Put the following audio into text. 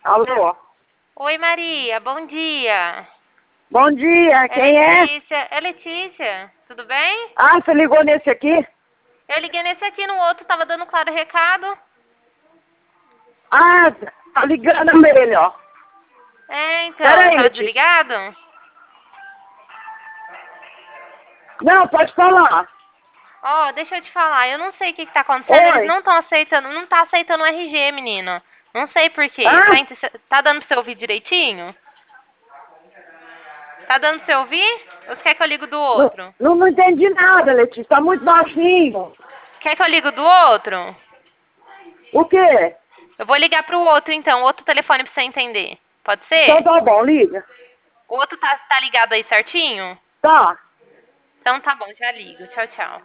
Alô? Oi, Maria, bom dia. Bom dia, quem é? Letícia. É Letícia, tudo bem? Ah, você ligou nesse aqui? Eu liguei nesse aqui, no outro, tava dando claro recado. Ah, tá ligando nele, ó. É, então, Peraí, tava Letícia. desligado? Não, pode falar. Ó, deixa eu te falar, eu não sei o que tá acontecendo, eles Oi? não estão aceitando, não tá aceitando o RG, menino. Não sei por quê. Ah, Tá dando pra você ouvir direitinho? Tá dando pra você ouvir? Ou você quer que eu ligo do não, outro? não entendi nada, Letícia. Tá muito baixinho. Quer que eu ligo do outro? O quê? Eu vou ligar pro outro então, outro telefone pra você entender. Pode Então ser? tá bom, liga. O outro tá ligado aí certinho? Tá. Então tá bom, já ligo. Tchau, tchau.